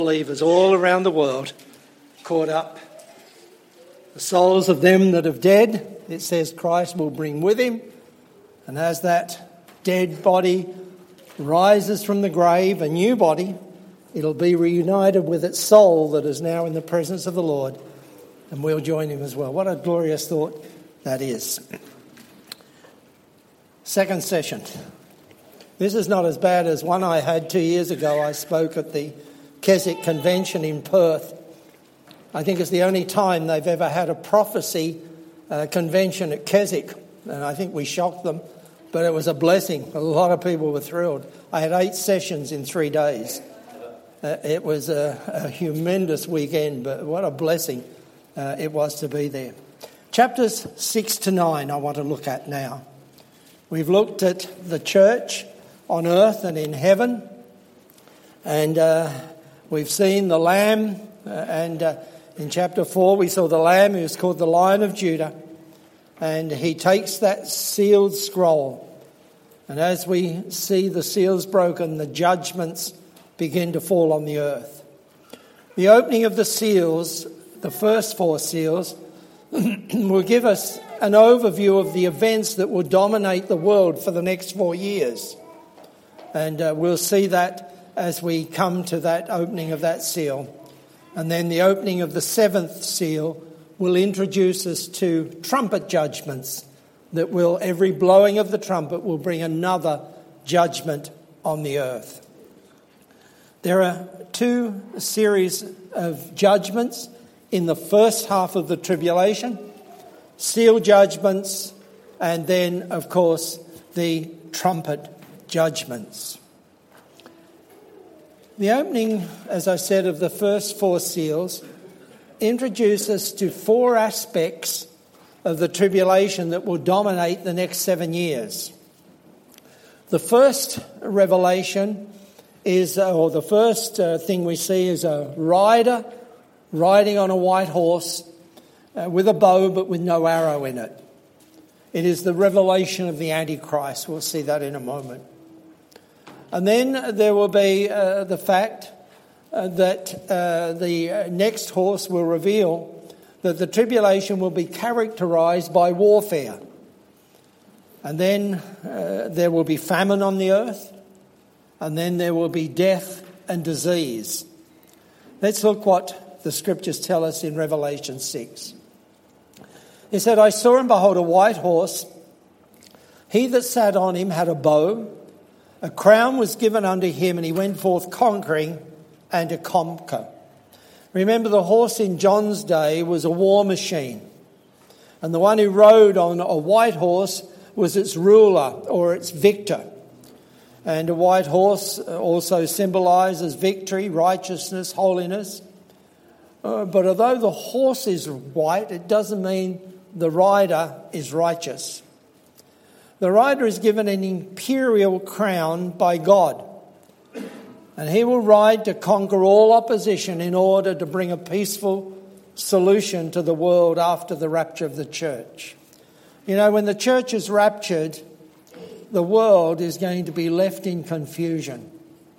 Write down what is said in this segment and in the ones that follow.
Believers all around the world caught up. The souls of them that have dead, it says Christ will bring with him. And as that dead body rises from the grave, a new body, it'll be reunited with its soul that is now in the presence of the Lord. And we'll join him as well. What a glorious thought that is. Second session. This is not as bad as one I had 2 years ago. I spoke at the Keswick Convention in Perth. I think it's the only time they've ever had a prophecy convention at Keswick, and I think we shocked them, but it was a blessing. A lot of people were thrilled. I had 8 sessions in 3 days. It was a humongous weekend, but what a blessing it was to be there. Chapters 6 to 9 I want to look at now. We've looked at the church on earth and in heaven, and we've seen the Lamb, and in chapter 4 we saw the Lamb who's called the Lion of Judah, and he takes that sealed scroll. And as we see the seals broken, the judgments begin to fall on the earth. The opening of the seals, the first 4 seals, will give us an overview of the events that will dominate the world for the next 4 years. And we'll see that as we come to that opening of that seal. And then the opening of the 7th seal will introduce us to trumpet judgments that will, every blowing of the trumpet will bring another judgment on the earth. There are 2 series of judgments in the first half of the tribulation, seal judgments, and then, of course, the trumpet judgments. The opening, as I said, of the first 4 seals introduces us to 4 aspects of the tribulation that will dominate the next 7 years. The first revelation is, or the first thing we see is a rider riding on a white horse with a bow but with no arrow in it. It is the revelation of the Antichrist. We'll see that in a moment. And then there will be the fact that the next horse will reveal that the tribulation will be characterized by warfare. And then there will be famine on the earth. And then there will be death and disease. Let's look what the scriptures tell us in Revelation 6. It said, I saw and behold a white horse. He that sat on him had a bow. A crown was given unto him, and he went forth conquering and to conquer. Remember, the horse in John's day was a war machine. And the one who rode on a white horse was its ruler or its victor. And a white horse also symbolizes victory, righteousness, holiness. But although the horse is white, it doesn't mean the rider is righteous. The rider is given an imperial crown by God. And he will ride to conquer all opposition in order to bring a peaceful solution to the world after the rapture of the church. You know, when the church is raptured, the world is going to be left in confusion.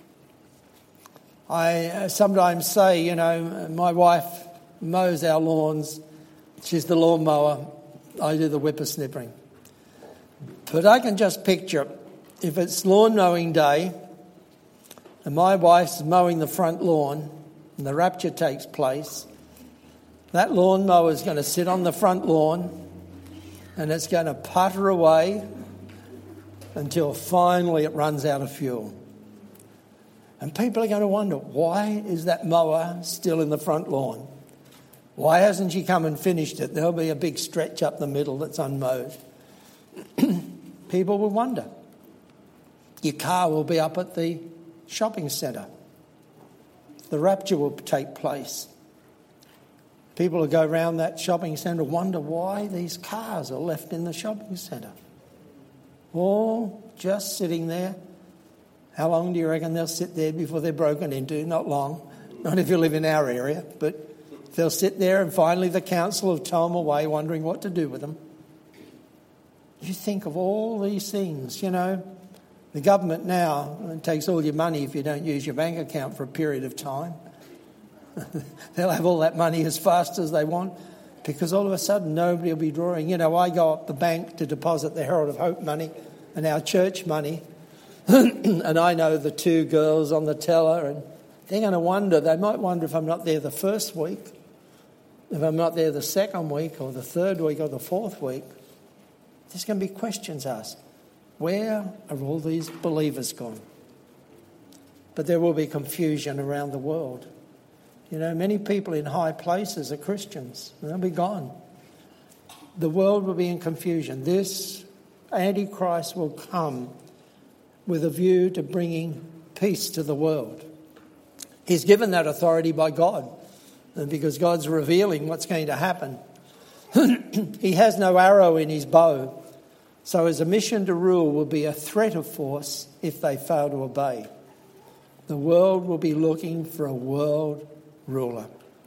I sometimes say, you know, my wife mows our lawns. She's the lawnmower. I do the whippersnippering. But I can just picture, if it's lawn mowing day and my wife's mowing the front lawn and the rapture takes place, that lawnmower is going to sit on the front lawn and it's going to putter away until finally it runs out of fuel. And people are going to wonder, why is that mower still in the front lawn? Why hasn't she come and finished it? There'll be a big stretch up the middle that's unmowed. People will wonder. Your car will be up at the shopping centre. The rapture will take place. People will go around that shopping centre and wonder why these cars are left in the shopping centre. All just sitting there. How long do you reckon they'll sit there before they're broken into? Not long. Not if you live in our area. But they'll sit there and finally the council will tow them away wondering what to do with them. You think of all these things, you know. The government now takes all your money if you don't use your bank account for a period of time. They'll have all that money as fast as they want because all of a sudden nobody will be drawing. You know, I go up the bank to deposit the Herald of Hope money and our church money and I know the two girls on the teller and they're going to wonder, they might wonder if I'm not there the first week, if I'm not there the second week or the third week or the fourth week. There's going to be questions asked. Where are all these believers gone? But there will be confusion around the world. You know, many people in high places are Christians. They'll be gone. The world will be in confusion. This Antichrist will come with a view to bringing peace to the world. He's given that authority by God because God's revealing what's going to happen. He has no arrow in his bow. So his mission to rule will be a threat of force if they fail to obey. The world will be looking for a world ruler.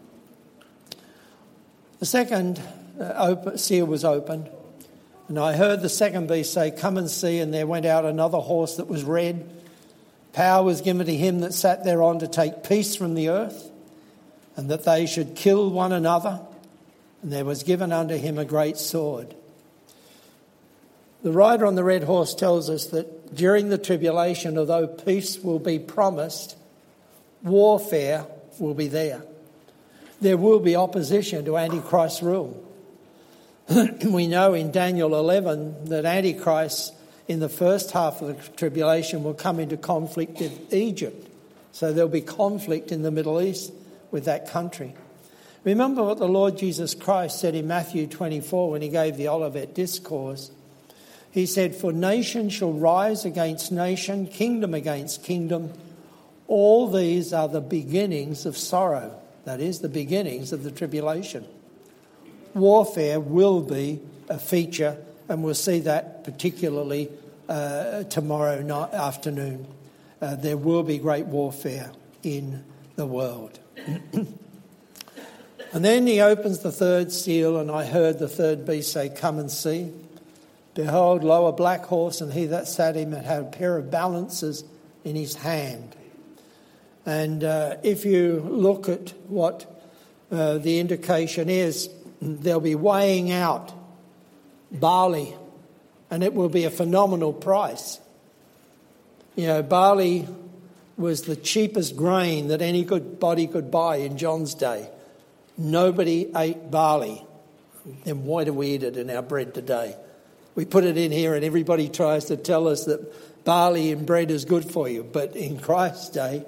The second seal was opened, and I heard the second beast say, "Come and see," and there went out another horse that was red. Power was given to him that sat thereon to take peace from the earth, and that they should kill one another, and there was given unto him a great sword. The rider on the red horse tells us that during the tribulation, although peace will be promised, warfare will be there. There will be opposition to Antichrist's rule. We know in Daniel 11 that Antichrist in the first half of the tribulation will come into conflict with Egypt. So there'll be conflict in the Middle East with that country. Remember what the Lord Jesus Christ said in Matthew 24 when he gave the Olivet Discourse. He said, "For nation shall rise against nation, kingdom against kingdom. All these are the beginnings of sorrow." That is, the beginnings of the tribulation. Warfare will be a feature, and we'll see that particularly tomorrow night, afternoon. There will be great warfare in the world. And then he opens the third seal, and I heard the third beast say, "Come and see. Behold, lo, a black horse, and he that sat him had a pair of balances in his hand." And if you look at what the indication is, they'll be weighing out barley, and it will be a phenomenal price. You know, barley was the cheapest grain that anybody could buy in John's day. Nobody ate barley. Then why do we eat it in our bread today? We put it in here and everybody tries to tell us that barley in bread is good for you. But in Christ's day,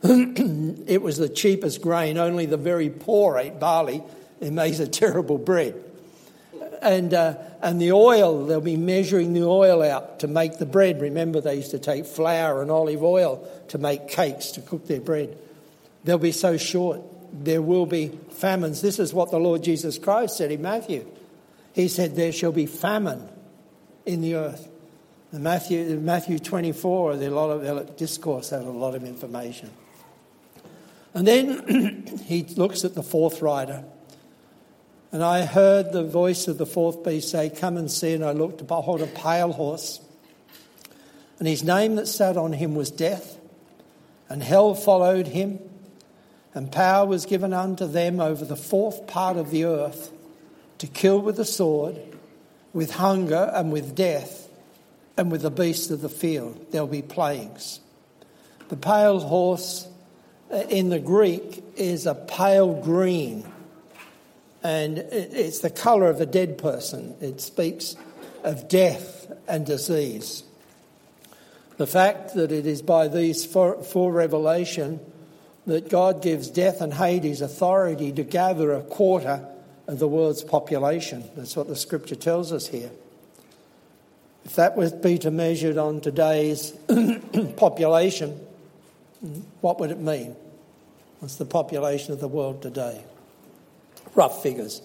it was the cheapest grain. Only the very poor ate barley. It makes a terrible bread. And the oil, they'll be measuring the oil out to make the bread. Remember, they used to take flour and olive oil to make cakes, to cook their bread. They'll be so short. There will be famines. This is what the Lord Jesus Christ said in Matthew. He said, "There shall be famine in the earth." In Matthew 24, the discourse had a lot of information. And then he looks at the fourth rider. And I heard the voice of the fourth beast say, "Come and see." And I looked, behold, a pale horse. And his name that sat on him was Death. And hell followed him. And power was given unto them over the fourth part of the earth to kill with the sword, with hunger and with death, and with the beasts of the field. There'll be plagues. The pale horse in the Greek is a pale green. And it's the colour of a dead person. It speaks of death and disease. The fact that it is by these four revelation that God gives death and Hades authority to gather a quarter of the world's population. That's what the scripture tells us here. If that would be to measured on today's population, what would it mean? What's the population of the world today? Rough figures.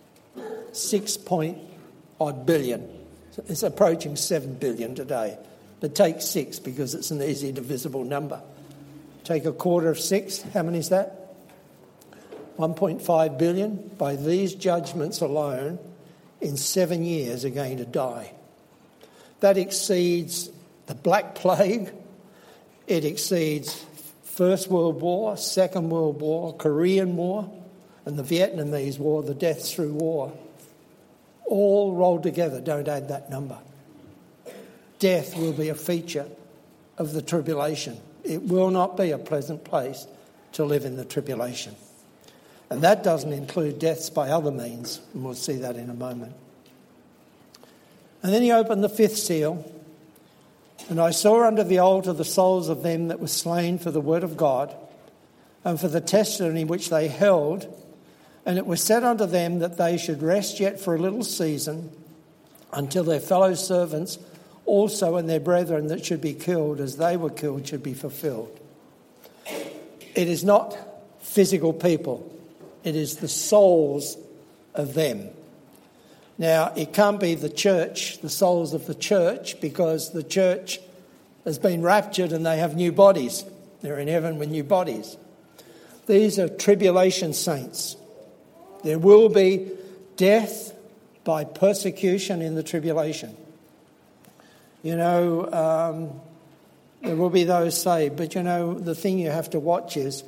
6-odd billion. It's approaching 7 billion today. But take 6 because it's an easy divisible number. Take a quarter of 6. How many is that? 1.5 billion. By these judgments alone, in 7 years are going to die. That exceeds the Black Plague. It exceeds First World War, Second World War, Korean War, and the Vietnamese War, the deaths through war, all rolled together. Don't add that number. Death will be a feature of the tribulation. It will not be a pleasant place to live in the tribulation. And that doesn't include deaths by other means, and we'll see that in a moment. And then he opened the fifth seal, and I saw under the altar the souls of them that were slain for the word of God and for the testimony which they held. And it was said unto them that they should rest yet for a little season until their fellow servants also and their brethren that should be killed as they were killed should be fulfilled. It is not physical people. It is the souls of them. Now, it can't be the church, the souls of the church, because the church has been raptured and they have new bodies. They're in heaven with new bodies. These are tribulation saints. There will be death by persecution in the tribulation. You know, there will be those saved, but you know, the thing you have to watch is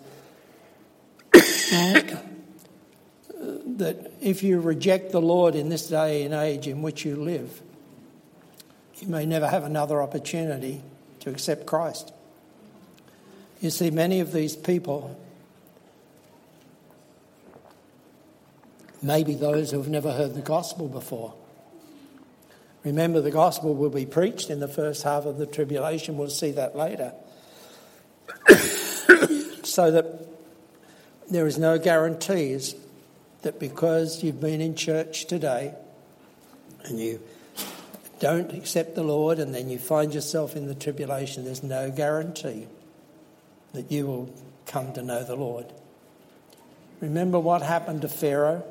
that if you reject the Lord in this day and age in which you live, you may never have another opportunity to accept Christ. You see, many of these people, maybe those who have never heard the gospel before. Remember, the gospel will be preached in the first half of the tribulation. We'll see that later. So that there is no guarantees that because you've been in church today and you don't accept the Lord and then you find yourself in the tribulation, there's no guarantee that you will come to know the Lord. Remember what happened to Pharaoh?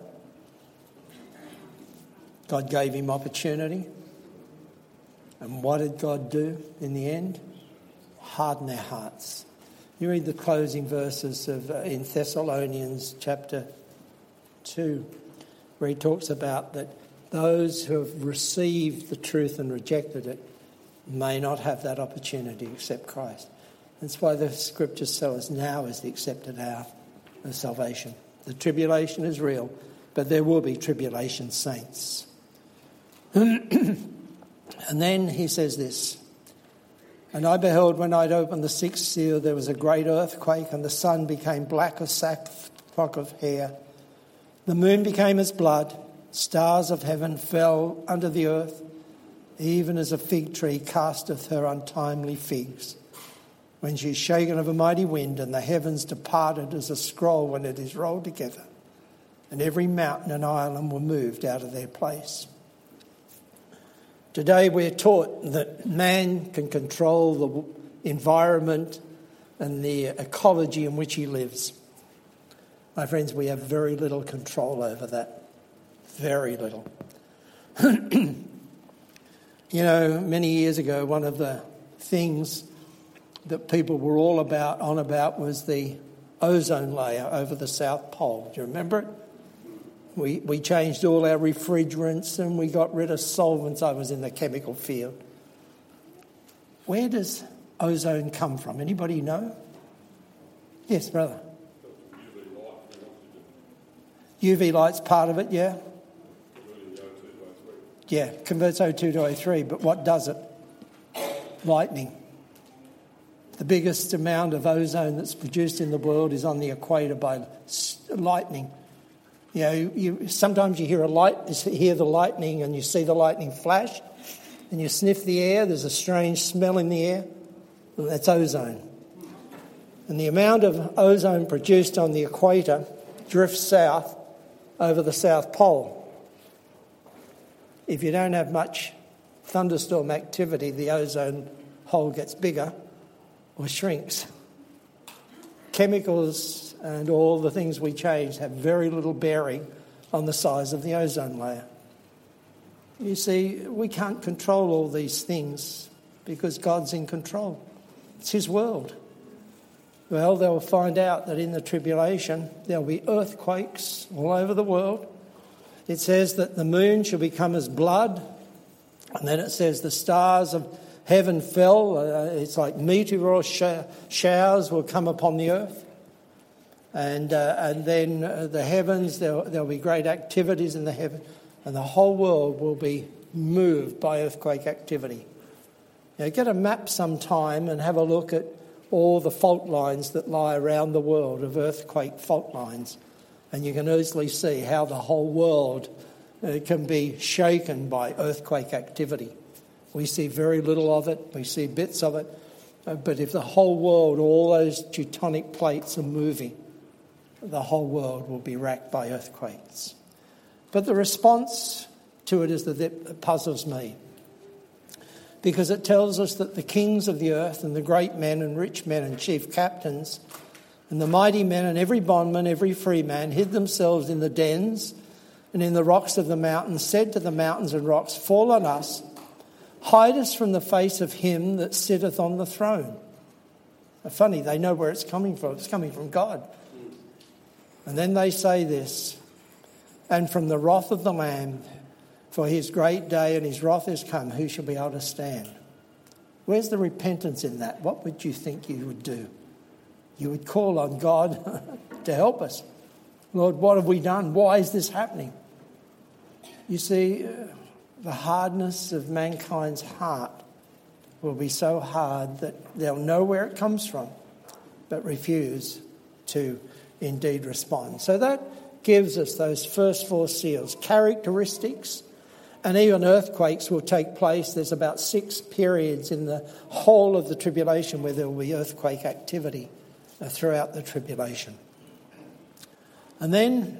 God gave him opportunity. And what did God do in the end? Harden their hearts. You read the closing verses of in Thessalonians chapter 2, where he talks about that those who have received the truth and rejected it may not have that opportunity to accept Christ. That's why the scriptures tell us now is the accepted hour of salvation. The tribulation is real, but there will be tribulation saints. And then he says this, and I beheld when I'd opened the sixth seal, there was a great earthquake, and the sun became black as sackcloth of hair. The moon became as blood. Stars of heaven fell under the earth, even as a fig tree casteth her untimely figs, when she is shaken of a mighty wind, and the heavens departed as a scroll when it is rolled together, and every mountain and island were moved out of their place. Today we're taught that man can control the environment and the ecology in which he lives. My friends, we have very little control over that. Very little. You know, many years ago, one of the things that people were all on about was the ozone layer over the South Pole. Do you remember it? We changed all our refrigerants and we got rid of solvents. I was in the chemical field. Where does ozone come from? Anybody know? Yes, brother. UV light's part of it, yeah? Yeah, converts O2 to O3, but what does it? Lightning. The biggest amount of ozone that's produced in the world is on the equator by lightning. You know, sometimes you hear the lightning and you see the lightning flash and you sniff the air, there's a strange smell in the air. Well, that's ozone. And the amount of ozone produced on the equator drifts south over the South Pole. If you don't have much thunderstorm activity, the ozone hole gets bigger or shrinks. Chemicals and all the things we change have very little bearing on the size of the ozone layer. You see, we can't control all these things because God's in control. It's his world. Well, they'll find out that in the tribulation there'll be earthquakes all over the world. It says that the moon shall become as blood, and then it says the stars of heaven fell. It's like meteor showers will come upon the earth. And then the heavens, there'll be great activities in the heaven. And the whole world will be moved by earthquake activity. Now, get a map sometime and have a look at all the fault lines that lie around the world of earthquake fault lines. And you can easily see how the whole world can be shaken by earthquake activity. We see very little of it. We see bits of it. But if the whole world, all those tectonic plates are moving, the whole world will be racked by earthquakes. But the response to it is that puzzles me. Because it tells us that the kings of the earth and the great men and rich men and chief captains and the mighty men and every bondman, every free man hid themselves in the dens and in the rocks of the mountains, said to the mountains and rocks, fall on us, hide us from the face of him that sitteth on the throne. Funny, they know where it's coming from. It's coming from God. And then they say this, and from the wrath of the Lamb, for his great day and his wrath is come, who shall be able to stand? Where's the repentance in that? What would you think you would do? You would call on God to help us. Lord, what have we done? Why is this happening? You see, the hardness of mankind's heart will be so hard that they'll know where it comes from, but refuse to indeed respond. So that gives us those first four seals, characteristics. And even earthquakes will take place. There's about 6 periods in the whole of the tribulation where there will be earthquake activity throughout the tribulation. And then,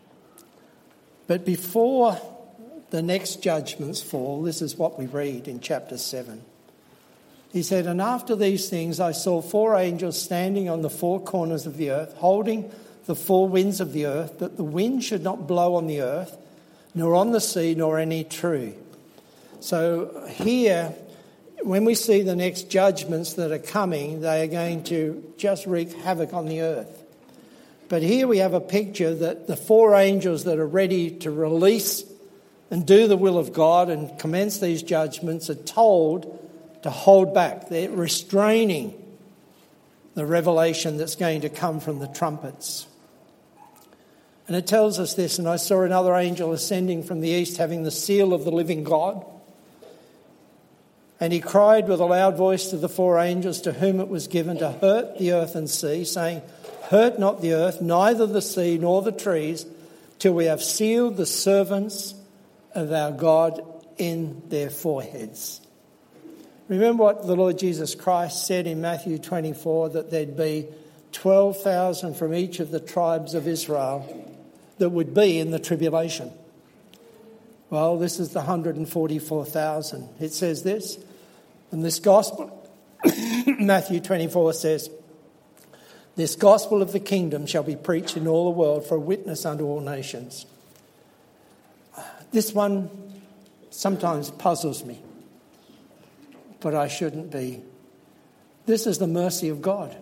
but before the next judgments fall, this is what we read in chapter 7. He said, and after these things I saw 4 angels standing on the 4 corners of the earth, holding the 4 winds of the earth, that the wind should not blow on the earth, nor on the sea, nor any tree. So here, when we see the next judgments that are coming, they are going to just wreak havoc on the earth. But here we have a picture that the 4 angels that are ready to release and do the will of God and commence these judgments are told to hold back. They're restraining the revelation that's going to come from the trumpets. And it tells us this, and I saw another angel ascending from the east having the seal of the living God. And he cried with a loud voice to the 4 angels to whom it was given to hurt the earth and sea, saying, hurt not the earth, neither the sea nor the trees, till we have sealed the servants of our God in their foreheads. Remember what the Lord Jesus Christ said in Matthew 24, that there'd be 12,000 from each of the tribes of Israel that would be in the tribulation. Well, this is the 144,000. It says this, and this gospel, Matthew 24 says, this gospel of the kingdom shall be preached in all the world for a witness unto all nations. This one sometimes puzzles me, but I shouldn't be. This is the mercy of God.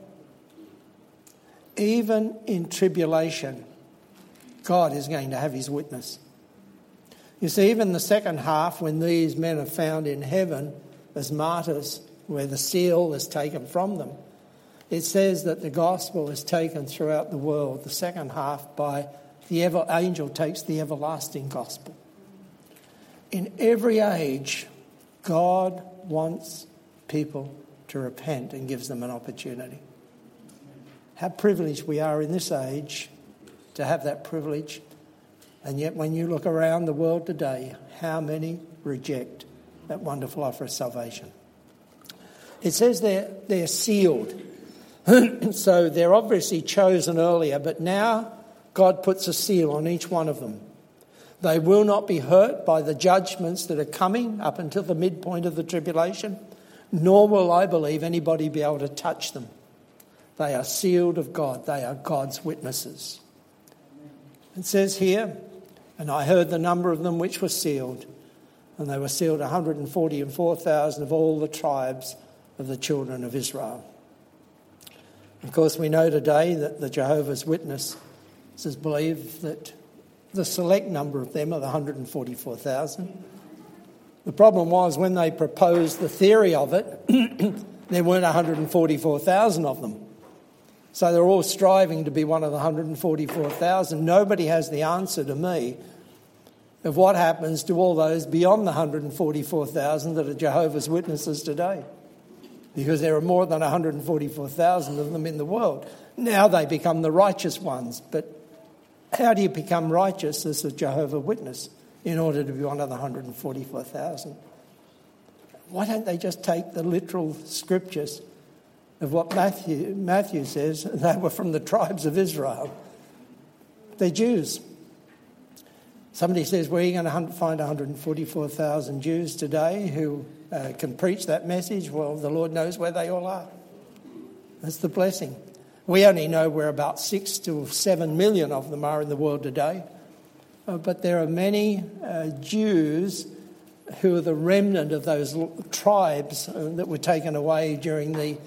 Even in tribulation, God is going to have his witness. You see, even the second half, when these men are found in heaven as martyrs, where the seal is taken from them, it says that the gospel is taken throughout the world, the second half, by the angel takes the everlasting gospel. In every age, God wants people to repent and gives them an opportunity. How privileged we are in this age to have that privilege. And yet when you look around the world today, how many reject that wonderful offer of salvation? It says they're sealed. So they're obviously chosen earlier, but now God puts a seal on each one of them. They will not be hurt by the judgments that are coming up until the midpoint of the tribulation, nor will, I believe, anybody be able to touch them. They are sealed of God. They are God's witnesses. It says here, and I heard the number of them which were sealed, and they were sealed 144,000 of all the tribes of the children of Israel. Of course, we know today that the Jehovah's Witnesses believe that the select number of them are the 144,000. The problem was when they proposed the theory of it, there weren't 144,000 of them. So they're all striving to be one of the 144,000. Nobody has the answer to me of what happens to all those beyond the 144,000 that are Jehovah's Witnesses today. Because there are more than 144,000 of them in the world. Now they become the righteous ones. But how do you become righteous as a Jehovah's Witness in order to be one of the 144,000? Why don't they just take the literal scriptures of what Matthew says? They were from the tribes of Israel. They're Jews. Somebody says, where are you going to find 144,000 Jews today who can preach that message? Well, the Lord knows where they all are. That's the blessing. We only know where about 6 to 7 million of them are in the world today. But there are many Jews who are the remnant of those tribes that were taken away during the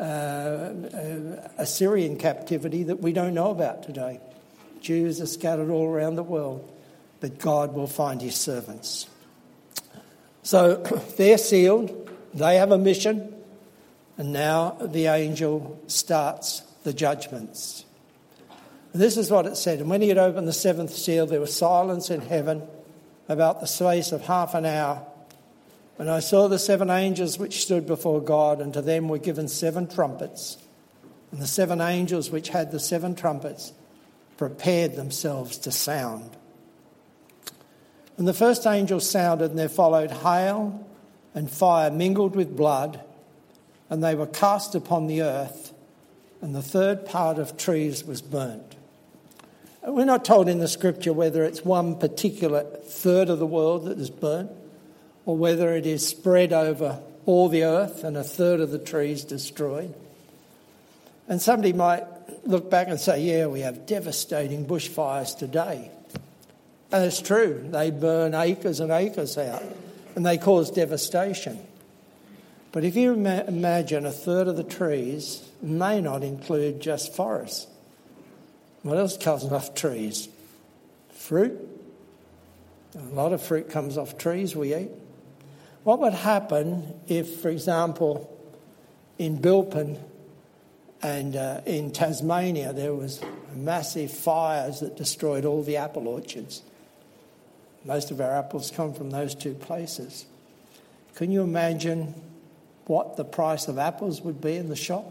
Assyrian captivity that we don't know about today. Jews are scattered all around the world, but God will find his servants. So they're sealed, they have a mission, and now the angel starts the judgments. This is what it said. And when he had opened the seventh seal, there was silence in heaven about the space of half an hour. And I saw the 7 angels which stood before God, and to them were given 7 trumpets. And the 7 angels which had the 7 trumpets prepared themselves to sound. And the first angel sounded, and there followed hail and fire mingled with blood, and they were cast upon the earth, and the third part of trees was burnt. We're not told in the scripture whether it's one particular third of the world that is burnt, or whether it is spread over all the earth and a third of the trees destroyed. And somebody might look back and say, yeah, we have devastating bushfires today. And it's true. They burn acres and acres out, and they cause devastation. But if you imagine a third of the trees may not include just forests. What else comes off trees? Fruit. A lot of fruit comes off trees we eat. What would happen if, for example, in Bilpin and in Tasmania there was massive fires that destroyed all the apple orchards? Most of our apples come from those 2 places. Can you imagine what the price of apples would be in the shop?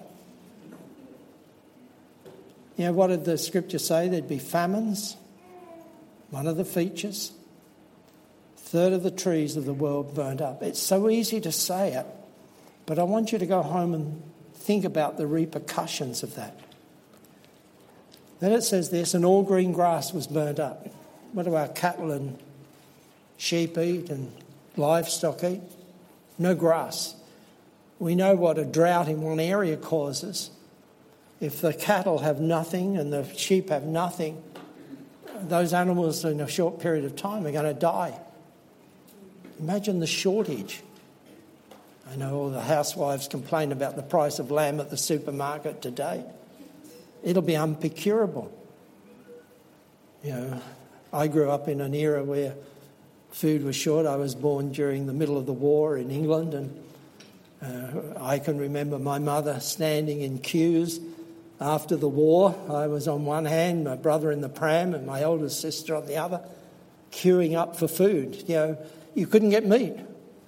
You know, what did the scripture say? There'd be famines. One of the features. A third of the trees of the world burnt up. It's so easy to say it, but I want you to go home and think about the repercussions of that. Then it says this, and all green grass was burnt up. What do our cattle and sheep eat and livestock eat? No grass. We know what a drought in one area causes. If the cattle have nothing and the sheep have nothing, those animals in a short period of time are going to die. Imagine the shortage. I know all the housewives complain about the price of lamb at the supermarket today. It'll be unprocurable. You know, I grew up in an era where food was short. I was born during the middle of the war in England, and I can remember my mother standing in queues after the war. I was on one hand, my brother in the pram and my oldest sister on the other, queuing up for food. You know, you couldn't get meat.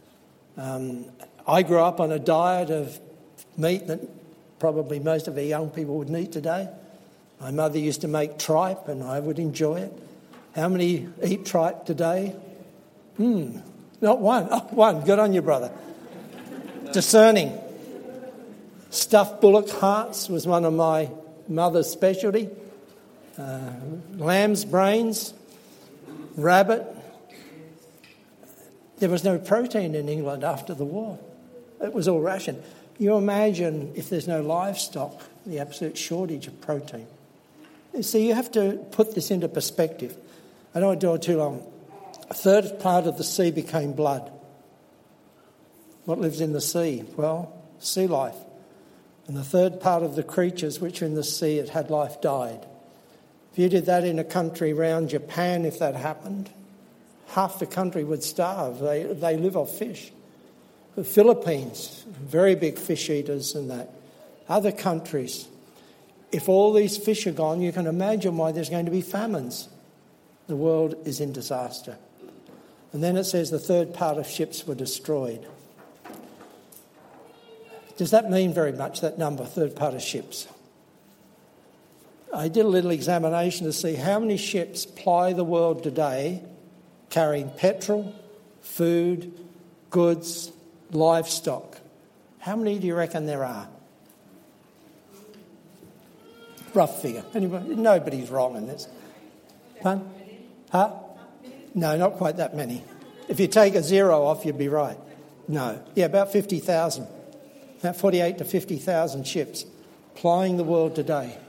I grew up on a diet of meat that probably most of our young people would eat today. My mother used to make tripe and I would enjoy it. How many eat tripe today? Not one. Oh, one. Good on you, brother. Discerning. Stuffed bullock hearts was one of my mother's specialty. Lamb's brains, rabbit. There was no protein in England after the war. It was all ration. You imagine if there's no livestock, the absolute shortage of protein. So you have to put this into perspective. I don't want to do it too long. A third part of the sea became blood. What lives in the sea? Well, sea life. And the third part of the creatures which are in the sea that had life died. If you did that in a country around Japan, if that happened, half the country would starve. They live off fish. The Philippines, very big fish eaters and that. Other countries, if all these fish are gone, you can imagine why there's going to be famines. The world is in disaster. And then it says the third part of ships were destroyed. Does that mean very much, that number, third part of ships? I did a little examination to see how many ships ply the world today carrying petrol, food, goods, livestock. How many do you reckon there are? Rough figure. Anybody? Nobody's wrong in this. Pardon? Huh? No, not quite that many. If you take a zero off, you'd be right. No. Yeah, about 50,000. About 48 to 50,000 ships plying the world today.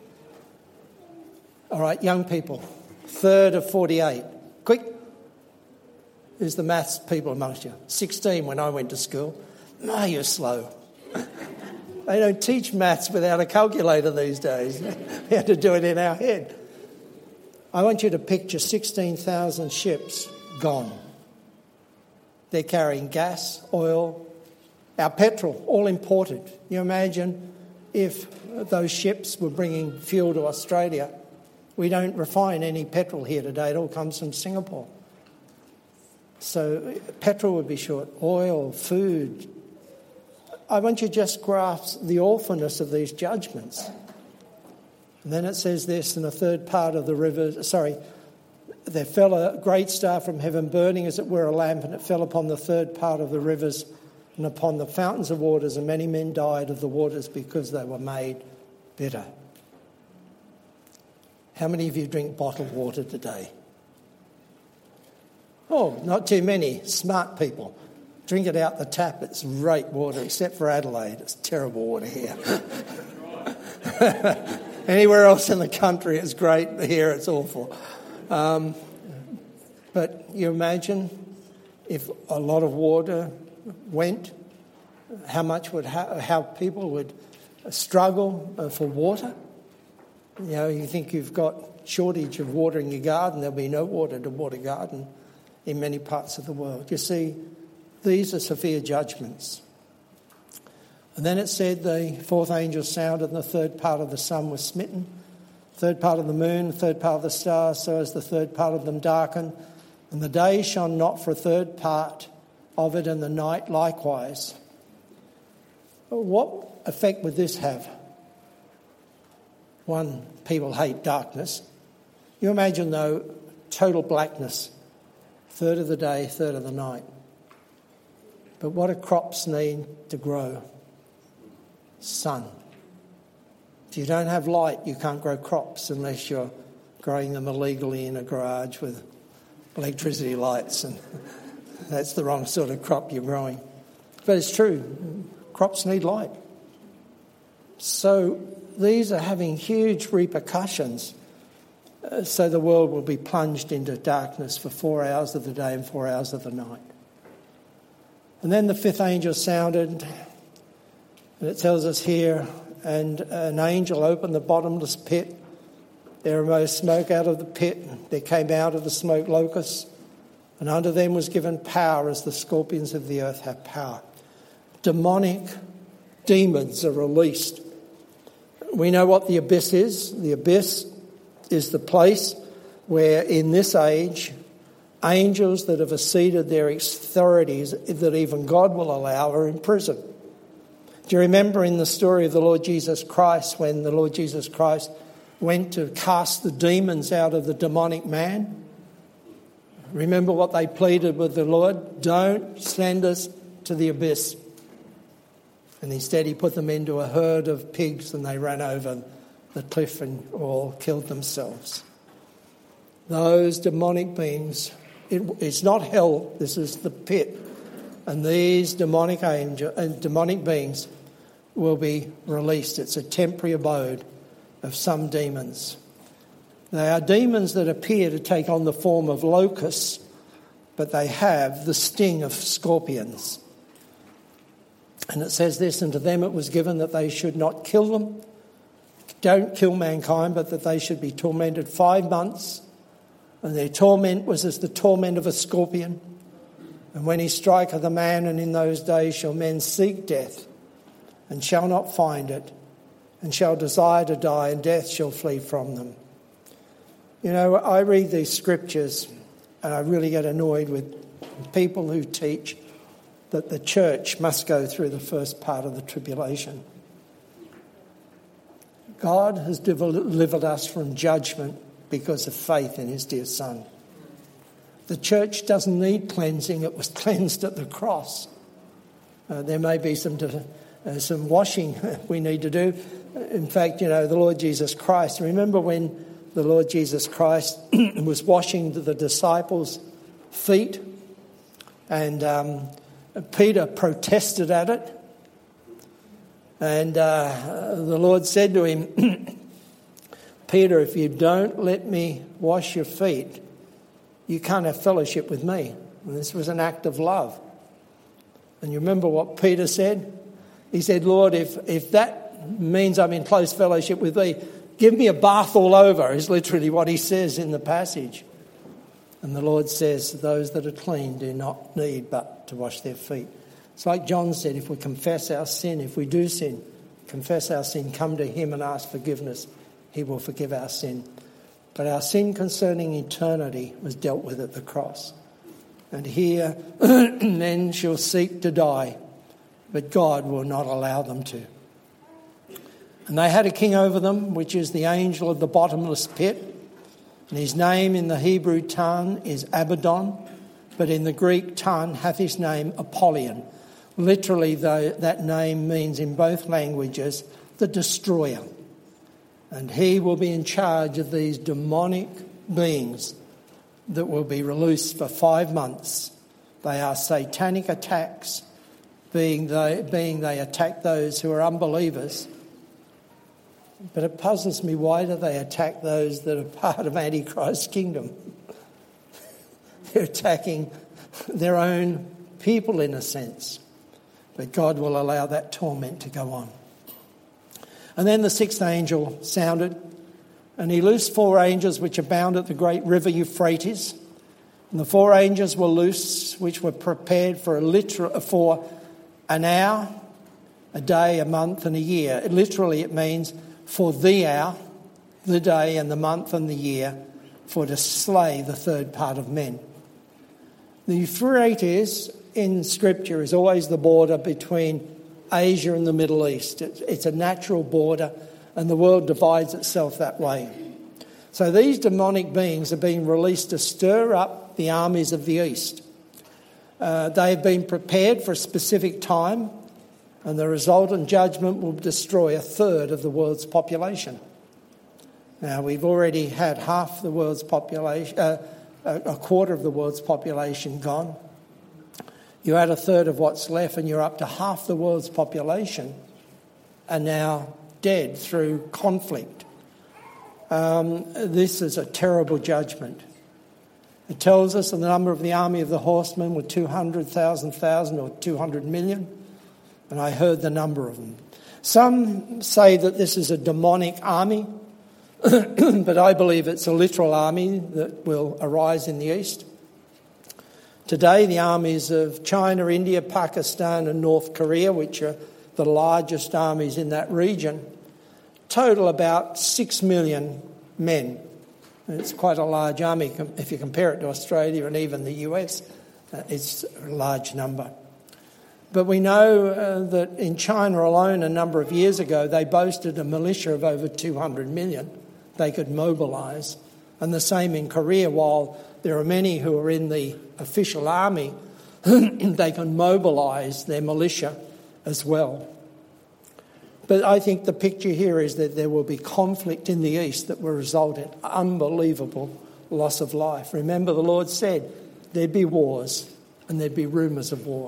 All right, young people, third of 48. Quick. Who's the maths people amongst you? 16 when I went to school. No, you're slow. They don't teach maths without a calculator these days. We have to do it in our head. I want you to picture 16,000 ships gone. They're carrying gas, oil, our petrol, all imported. You imagine if those ships were bringing fuel to Australia. We don't refine any petrol here today. It all comes from Singapore. So petrol would be short, oil, food. I want you to just grasp the awfulness of these judgments. And then it says this, in the third part of the river, there fell a great star from heaven, burning as it were a lamp, and it fell upon the third part of the rivers and upon the fountains of waters, and many men died of the waters because they were made bitter. How many of you drink bottled water today? Oh, not too many. Smart people. Drink it out the tap. It's great water, except for Adelaide. It's terrible water here. Anywhere else in the country it's great. Here it's awful. But you imagine if a lot of water went, how people would struggle for water. You know, you think you've got shortage of water in your garden, there'll be no water to water garden in many parts of the world. You see, these are severe judgments. And then it said the fourth angel sounded and the third part of the sun was smitten, third part of the moon, third part of the stars, so as the third part of them darkened. And the day shone not for a third part of it, and the night likewise. What effect would this have? One, people hate darkness. You imagine, though, total blackness. Third of the day, third of the night. But what do crops need to grow? Sun. If you don't have light, you can't grow crops unless you're growing them illegally in a garage with electricity lights, and that's the wrong sort of crop you're growing. But it's true, crops need light. So these are having huge repercussions. So the world will be plunged into darkness for 4 hours of the day and 4 hours of the night. And then the fifth angel sounded, and it tells us here, and an angel opened the bottomless pit. There arose smoke out of the pit. There came out of the smoke locusts, and unto them was given power as the scorpions of the earth have power. Demonic demons are released. We know what the abyss is. The abyss is the place where in this age angels that have exceeded their authorities that even God will allow are in prison. Do you remember in the story of the Lord Jesus Christ when the Lord Jesus Christ went to cast the demons out of the demonic man? Remember what they pleaded with the Lord? Don't send us to the abyss. And instead he put them into a herd of pigs and they ran over the cliff and all killed themselves. Those demonic beings, it's not hell, this is the pit. And these demonic beings will be released. It's a temporary abode of some demons. They are demons that appear to take on the form of locusts, but they have the sting of scorpions. And it says this, and to them it was given that they should not kill them, don't kill mankind, but that they should be tormented 5 months, And their torment was as the torment of a scorpion. And when he striketh a man, and in those days shall men seek death, and shall not find it, and shall desire to die, and death shall flee from them. You know, I read these scriptures, and I really get annoyed with people who teach that the church must go through the first part of the tribulation. God has delivered us from judgment because of faith in his dear Son. The church doesn't need cleansing. It was cleansed at the cross. There may be some washing we need to do. In fact, you know, the Lord Jesus Christ, remember when the Lord Jesus Christ was washing the disciples' feet, and Peter protested at it, and the Lord said to him, Peter, if you don't let me wash your feet, you can't have fellowship with me. And this was an act of love. And you remember what Peter said? He said, Lord, if that means I'm in close fellowship with thee, give me a bath all over, is literally what he says in the passage. And the Lord says, those that are clean do not need but to wash their feet. It's like John said, if we confess our sin, if we do sin, confess our sin, come to him and ask forgiveness, he will forgive our sin. But our sin concerning eternity was dealt with at the cross. And here men shall seek to die, but God will not allow them to. And they had a king over them, which is the angel of the bottomless pit. And his name in the Hebrew tongue is Abaddon, but in the Greek tongue hath his name Apollyon. Literally, though, that name means in both languages, the destroyer. And he will be in charge of these demonic beings that will be released for 5 months. They are satanic attacks, being they attack those who are unbelievers. But it puzzles me, why do they attack those that are part of Antichrist's kingdom? They're attacking their own people in a sense. But God will allow that torment to go on. And then the sixth angel sounded, and he loosed 4 angels which abound at the great river Euphrates. And the 4 angels were loosed, which were prepared for an hour, a day, a month, and a year. Literally, it means for the hour, the day, and the month, and the year, for to slay the third part of men. The Euphrates in Scripture is always the border between Asia and the Middle East. It's a natural border, and the world divides itself that way. So these demonic beings are being released to stir up the armies of the East. They have been prepared for a specific time, and the resultant judgment will destroy 1/3 of the world's population. Now, we've already had half the world's population, a quarter of the world's population gone. You add 1/3 of what's left, and you're up to half the world's population are now dead through conflict. This is a terrible judgment. It tells us that the number of the army of the horsemen were 200,000 or 200 million, and I heard the number of them. Some say that this is a demonic army, but I believe it's a literal army that will arise in the east. Today, the armies of China, India, Pakistan and North Korea, which are the largest armies in that region, total about 6 million men. It's quite a large army if you compare it to Australia and even the US. It's a large number. But we know that in China alone, a number of years ago, they boasted a militia of over 200 million they could mobilise. And the same in Korea, while there are many who are in the official army, they can mobilise their militia as well. But I think the picture here is that there will be conflict in the east that will result in unbelievable loss of life. Remember, the Lord said there'd be wars and there'd be rumours of war.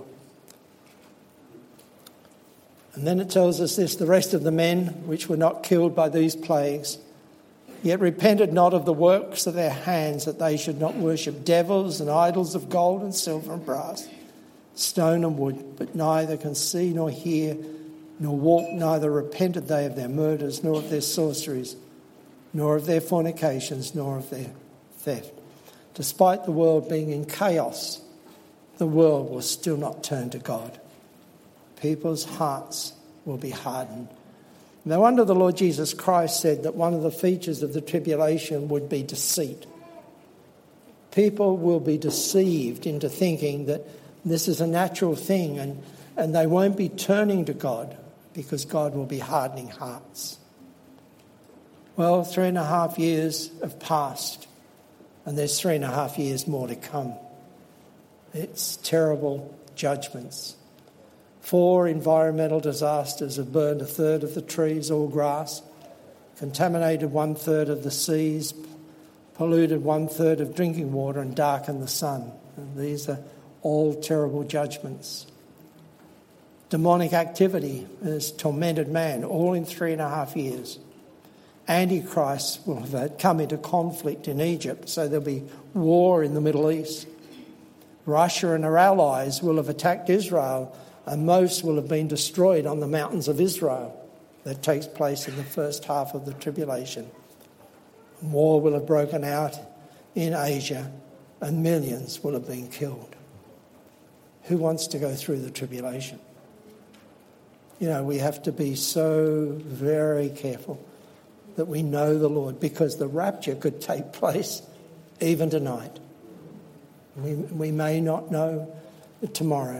And then it tells us this: the rest of the men which were not killed by these plagues, yet repented not of the works of their hands, that they should not worship devils and idols of gold and silver and brass, stone and wood, but neither can see nor hear nor walk, neither repented they of their murders, nor of their sorceries, nor of their fornications, nor of their theft. despite the world being in chaos, the world will still not turn to God. People's hearts will be hardened. No wonder the Lord Jesus Christ said that one of the features of the tribulation would be deceit. People will be deceived into thinking that this is a natural thing, and they won't be turning to God because God will be hardening hearts. Well, 3.5 years have passed, and there's 3.5 years more to come. It's terrible judgments. 4 environmental disasters have burned 1/3 of the trees, all grass, contaminated 1/3 of the seas, polluted 1/3 of drinking water, and darkened the sun. And these are all terrible judgments. Demonic activity has tormented man, all in 3.5 years. Antichrist will have come into conflict in Egypt, so there'll be war in the Middle East. Russia and her allies will have attacked Israel, and most will have been destroyed on the mountains of Israel. That takes place in the first half of the tribulation. War will have broken out in Asia, and millions will have been killed. Who wants to go through the tribulation? You know, we have to be so very careful that we know the Lord, because the rapture could take place even tonight. We may not know tomorrow.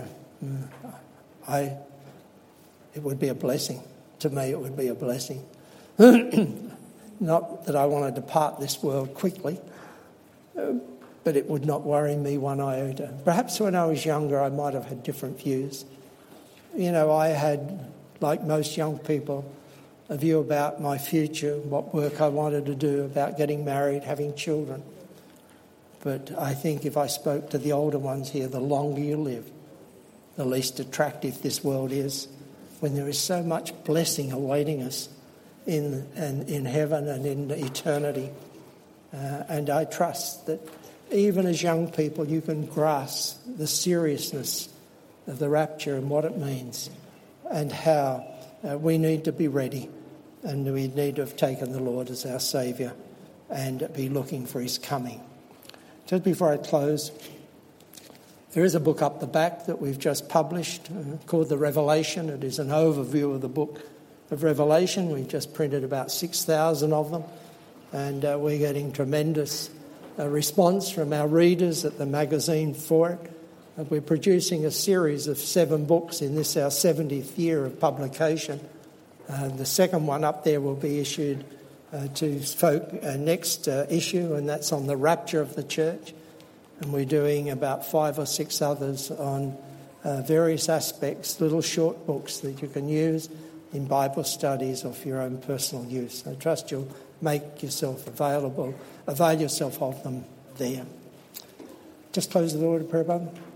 It would be a blessing. To me, it would be a blessing. Not that I want to depart this world quickly, but it would not worry me one iota. Perhaps when I was younger, I might have had different views. You know, I had, like most young people, a view about my future, what work I wanted to do, about getting married, having children. But I think if I spoke to the older ones here, the longer you live, the least attractive this world is, when there is so much blessing awaiting us in heaven and in eternity. And I trust that even as young people, you can grasp the seriousness of the rapture and what it means, and how we need to be ready, and we need to have taken the Lord as our Saviour and be looking for his coming. Just before I close, there is a book up the back that we've just published called The Revelation. It is an overview of the book of Revelation. We've just printed about 6,000 of them, and we're getting tremendous response from our readers at the magazine for it. We're producing a series of 7 books in this, our 70th year of publication. The second one up there will be issued to folk next issue, and that's on the rapture of the church. And we're doing about 5 or 6 others on various aspects, little short books that you can use in Bible studies or for your own personal use. I trust you'll make yourself avail yourself of them there. Just close the door to prayer, brother.